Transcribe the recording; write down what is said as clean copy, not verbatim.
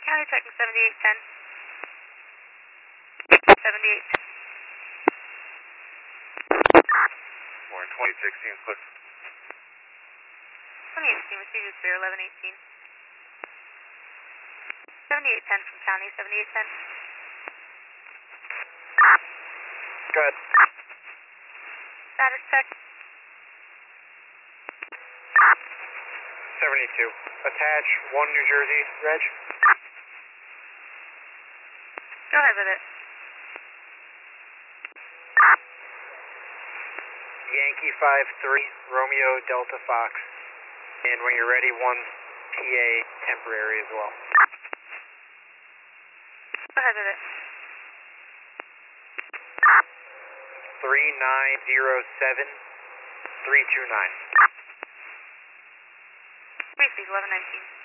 County checking 7810. 78. More 2016 clear. 2018, receive you clear, 1118. 7810 from County, 7810. Go ahead. Status check. 72. Attach 1 New Jersey, Reg. Go ahead with it. Yankee 53, Romeo Delta Fox. And when you're ready, 1 PA temporary as well. Go ahead with it. 3907 329. Receive 1119.